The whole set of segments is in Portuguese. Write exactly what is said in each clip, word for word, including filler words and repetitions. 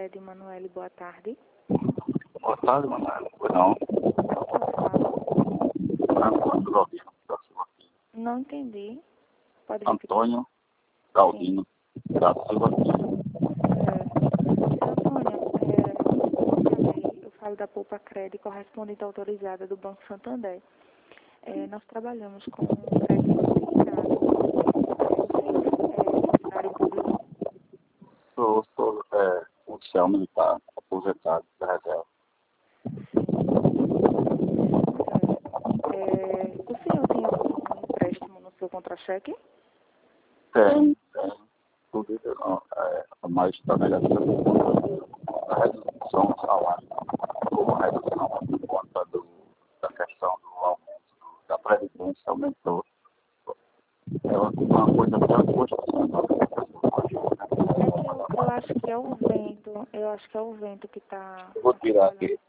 Cred, Manoel, boa tarde. Boa tarde, Manoel. Não. Antônio Galdino da Silva Filho. Não entendi. Pode repetir? Antônio Galdino da Silva Filho. É, Antônio, é, como eu falei, eu falo da Poupa Cred, correspondente autorizada do Banco Santander. É, nós trabalhamos com crédito consignado. É, o senhor é funcionário público? Sou, sou é, oficial militar, aposentado da reserva. É, o senhor tem algum empréstimo no seu contra-cheque? Tem, tem. Inclusive, não, é, mas está negativa a redução do salário, ou a redução por conta do, da questão do aumento da Previdência aumentou. É uma coisa que é constitucional. É que eu, eu acho que é o vento, eu acho que é o vento que está... Eu vou tirar aqui.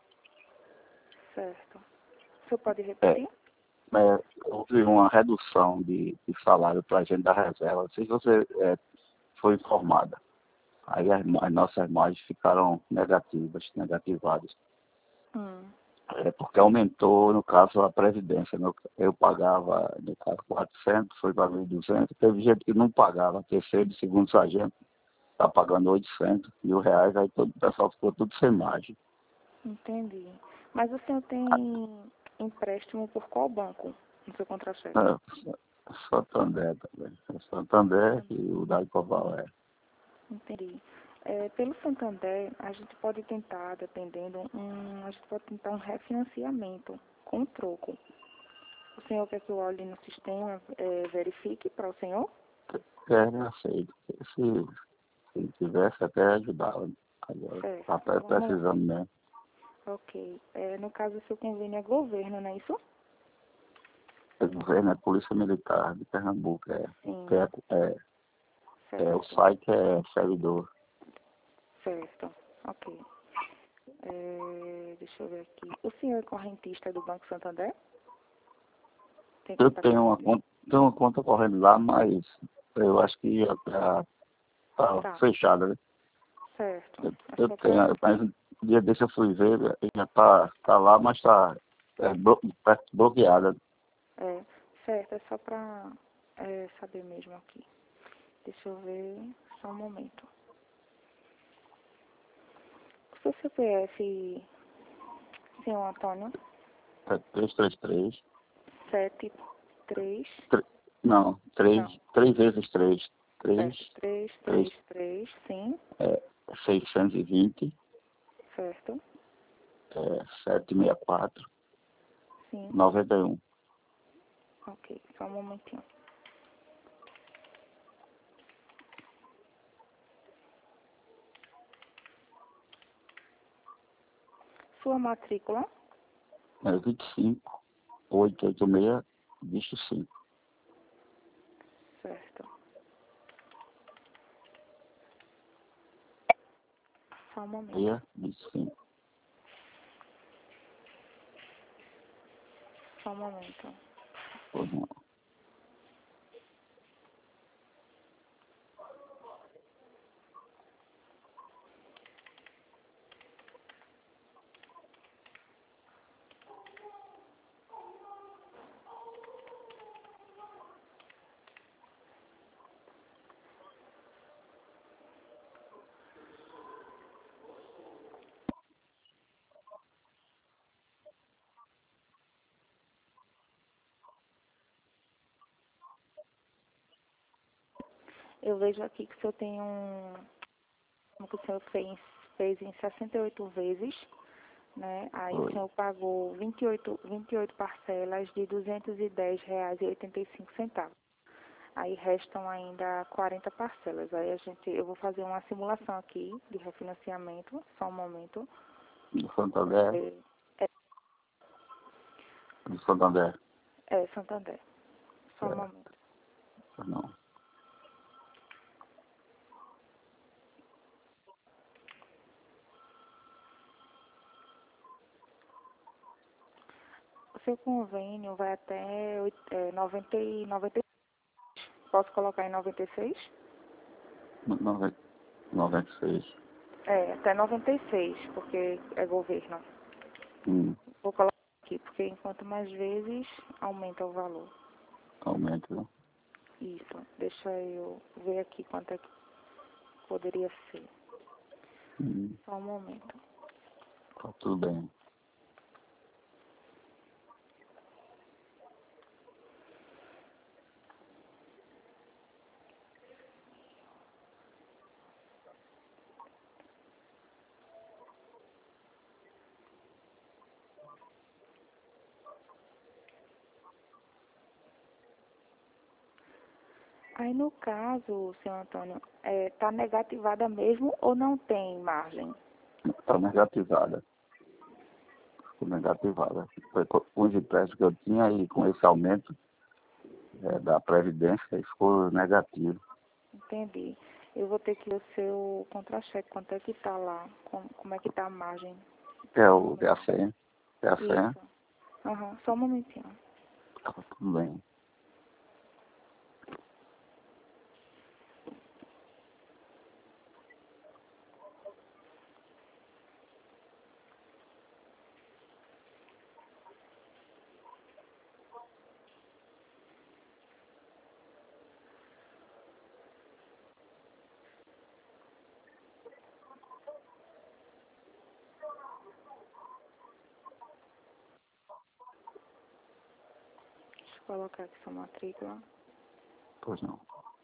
Certo. O senhor pode É, repetir? é, houve uma redução de, de salário para a gente da reserva. Não sei se você é, foi informada. Aí as, as nossas margens ficaram negativas, negativadas. Hum. É porque aumentou, no caso, a Previdência. No, eu pagava, no caso, quatrocentos, foi para mil e duzentos. Teve gente que não pagava, terceiro e segundo sargento, está pagando oitocentos mil reais, aí todo o pessoal ficou tudo sem margem. Entendi. Mas o senhor tem empréstimo por qual banco no seu contra-cheque? É, Santander também. Santander e o da Icoval é. Entendi. É, pelo Santander, a gente pode tentar, dependendo, um, a gente pode tentar um refinanciamento com troco. O senhor quer que eu olhe no sistema, é, verifique para o senhor? É, aceito. Se, se tivesse, até ajudava. Agora, Certo. está Vamos lá. precisando mesmo. Ok. É, no caso, o seu convênio é governo, não é isso? O governo é Polícia Militar de Pernambuco. É, Sim. que é, é, é, o Certo. site é servidor. Certo. Ok. É, deixa eu ver aqui. O senhor é correntista do Banco Santander? Tem Eu conta tenho uma corrente? conta, tenho uma conta correndo lá, mas eu acho que já está tá Tá. fechada, né? Certo. Eu, É eu só tenho, pra... mas um dia desse eu fui ver, já está tá lá, mas está é, blo, tá bloqueada. É, certo. É só pra é, saber mesmo aqui. Deixa eu ver. Só um momento. O seu C P F, senhor Antônio? É três três três. Sete, três... Tre- não, três Não. três vezes três três Certo. Três, três três, três, sim. é, seiscentos e vinte, Certo. é, setecentos e sessenta e quatro, Sim. noventa e um. Ok. Só um momentinho. Sua matrícula? É vinte e cinco, oitocentos e oitenta e seis, vinte e cinco. Certo. Só um momento. seis, vinte e cinco. Só um momento. Pois não. Eu vejo aqui que o senhor tem um... que o senhor fez, fez em sessenta e oito vezes, né? Aí o Foi. senhor pagou vinte e oito, vinte e oito parcelas de duzentos e dez reais e oitenta e cinco centavos. Aí restam ainda quarenta parcelas. Aí a gente, eu vou fazer uma simulação aqui de refinanciamento, só um momento. Do Santander. É, Do Santander. é Santander. Só um É, momento. não. O seu convênio vai até oit- é, noventa e noventa e seis. Posso colocar em noventa e seis? noventa, noventa e seis. É, até noventa e seis, porque é governo. Hum, Vou colocar aqui, porque enquanto mais vezes, aumenta o valor. aumenta, né? Isso. Deixa eu ver aqui quanto é que poderia ser. Hum, Só um momento. tá tudo bem. Aí, no caso, senhor Antônio, está negativada mesmo ou não tem margem? Tá negativada. Ficou negativada. Foi com os empréstimos que eu tinha e com esse aumento é, da Previdência ficou negativo. Entendi. Eu vou ter que ver o seu contra-cheque, quanto é que está lá, como, como é que está a margem. É Só um o momento. é a senha. É a senha. Isso. Aham, só um momentinho. Tá tudo bem. Deixa eu colocar aqui sua matrícula. Pois não.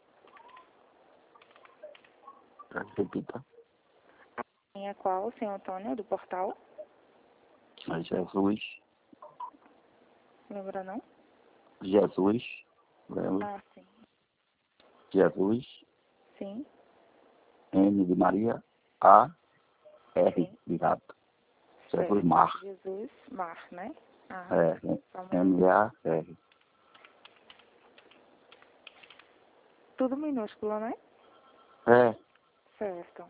Repita. Quem é qual, senhor Antônio, do portal? É Jesus. Lembra não? Jesus. Lembra? Ah, sim. Jesus. Sim, M de Maria. A. R sim. de gato. Jesus Certo. Mar. Jesus Mar, né? Ah, É. só um minuto. M A R. Tudo minúsculo, né? É. Certo.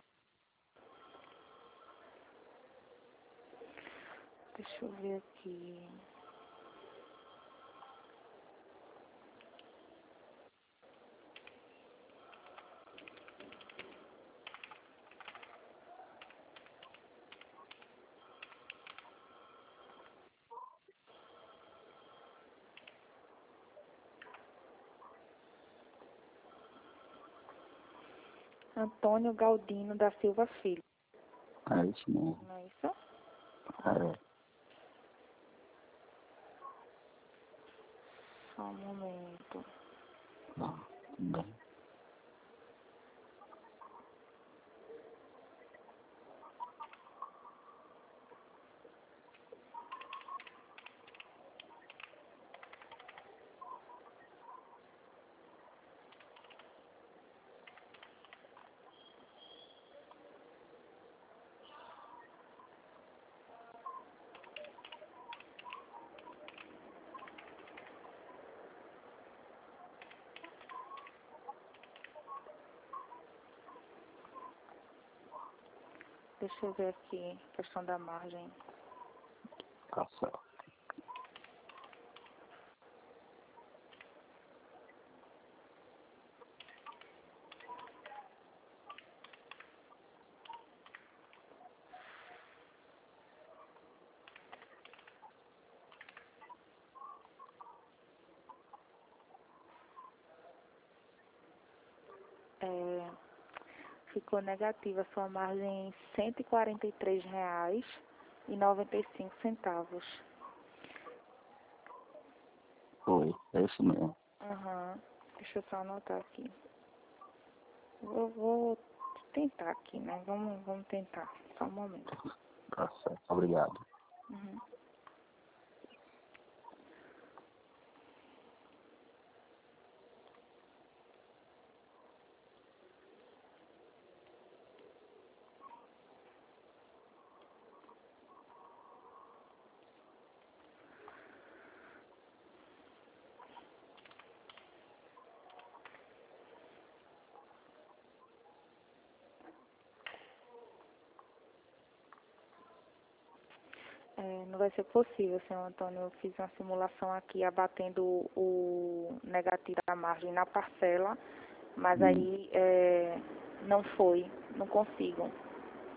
Deixa eu ver aqui. Antônio Galdino da Silva Filho. É isso mesmo. Não é isso? É. Só um momento. Tá, tudo bem. Deixa eu ver aqui, questão da margem. Tá certo. É, ficou negativa a sua margem em cento e quarenta e três reais e noventa e cinco centavos. Foi. É isso mesmo. Aham. Deixa eu só anotar aqui. Vou, vou tentar aqui, né? Vamos, vamos tentar. Só um momento. Tá certo. Obrigado. Uhum. É, não vai ser possível, senhor Antônio. Eu fiz uma simulação aqui abatendo o, o negativo da margem na parcela, mas Hum, aí é, não foi, não consigo.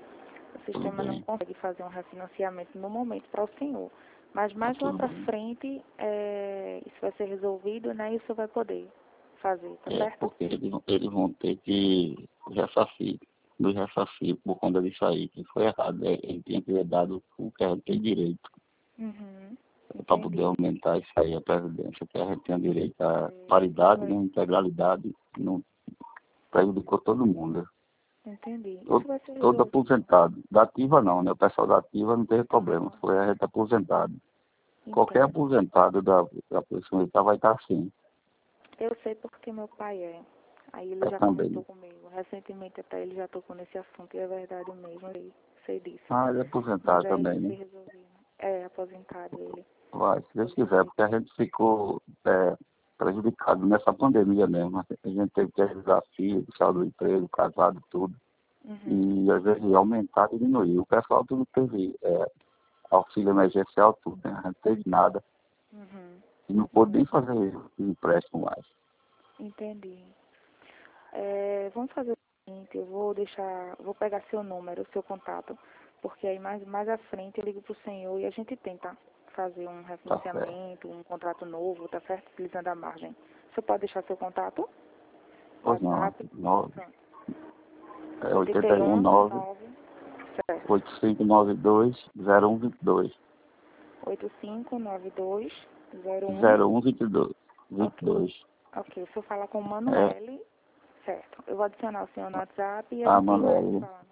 O sistema não bem. consegue fazer um refinanciamento no momento para o senhor. Mas mais Tá lá tudo para bem. frente, é, isso vai ser resolvido, né? E o senhor vai poder fazer, tá É, certo? porque eles, eles vão ter que ressarcir, nos ressarcir por conta disso aí, que foi errado. É, ele tinha que ter dado o que a gente tem direito Uhum, para poder entendi. aumentar isso aí, a previdência, que a gente tem direito à É, paridade, isso né, integralidade, não prejudicou todo mundo. entendi. Isso Todo, vai ser todo resolvido. aposentado. Da ativa não, né? O pessoal da ativa não teve problema, Aham, foi a gente aposentado. Qualquer entendo. aposentado da, da Polícia Militar vai estar assim. Eu sei porque meu pai é. Aí ele É já também. comentou comigo. Recentemente até ele já tocou nesse assunto e é verdade mesmo, eu sei, sei disso. Ah, ele é Mas aposentado já isso também, vai né? ser resolvido. É, aposentado ele. Vai, se Deus quiser, Ele. porque a gente ficou é, prejudicado nessa pandemia mesmo. A gente teve que ajudar filho, sair do emprego, casado, tudo. Uhum, E às vezes aumentar, diminuir. O pessoal tudo teve é, auxílio emergencial, tudo, né? A gente não teve nada. uhum. E não pôde nem fazer empréstimo mais. Entendi. É, vamos fazer o seguinte, eu vou deixar, vou pegar seu número, seu contato, porque aí mais, mais à frente eu ligo pro senhor e a gente tenta fazer um Tá certo. refinanciamento, um contrato novo, tá certo? Utilizando a margem. Você pode deixar seu contato? Pois não, WhatsApp? nove, Pronto. é oito oitenta e um um nove nove certo. oito cinco nove dois zero um vinte e dois oito cinco nove dois zero um. zero um vinte e dois vinte e Ok. dois Ok. Se eu falar com o É Manuele, certo. Eu vou adicionar o senhor no WhatsApp e a a gente vai se Manuela. falando.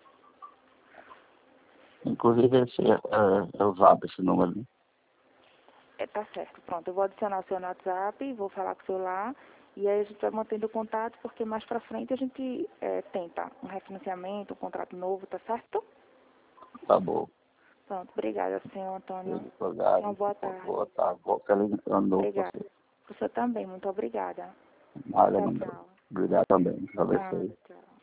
Inclusive esse é, é, é o Zap, esse número, né? É, tá certo, pronto. Eu vou adicionar o seu no WhatsApp, vou falar com o seu lá, e aí a gente vai mantendo contato, porque mais pra frente a gente é, tenta um refinanciamento, um contrato novo, tá certo? Tá bom. Pronto, obrigada, senhor Antônio. Uma Obrigado. boa tarde. Boa tarde. Boa feliz ano novo pra Obrigada. você. Você também, muito obrigada. Nada, Tchau, não. tchau. Obrigado também. Pra você. Nada, tchau.